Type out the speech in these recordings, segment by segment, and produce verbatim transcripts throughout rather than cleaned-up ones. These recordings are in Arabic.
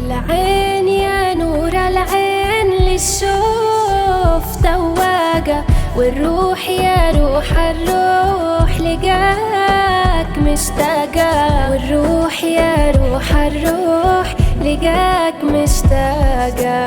العين يا نور العين للشوف تواقة، والروح يا روح الروح لقاك مشتاقة، والروح يا روح الروح لقاك مشتاقة.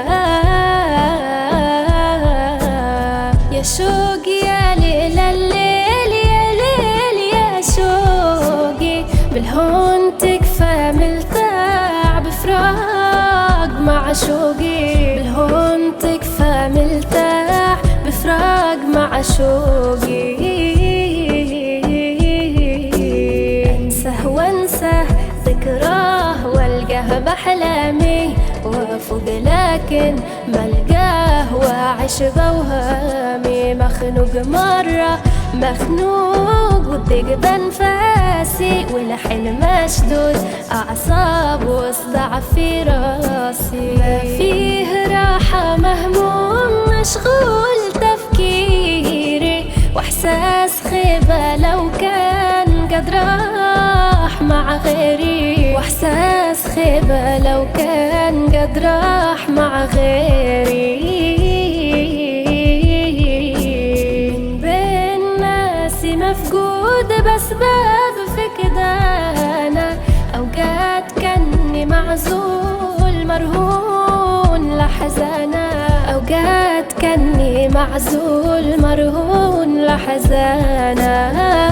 يا شوق يا ليل الليل يا ليل يا شوقي، بالهون تكفى ملتاع بفراق معشوقي، بالهون تكفى ملتاع بفراق معشوقي. انسه وانسى ذكراه والقاه بأحلامي وافوق لكن ملقاه واعيش بوهامي، مخنوق مرة مخنوق وضيق بانفاسي، والحين مشدود اعصاب وصداع في راسي، ما فيه راحة مهموم مشغول تفكيري، واحساس خيبة لو كان قد راح مع غيري، واحساس خيبة لو كان قد راح مع غيري. من بين ناسي مفقود بأسباب فقدانه، أوقات كأني معزول مرهون لحزانه، أوقات كأني معزول مرهون لحزانه.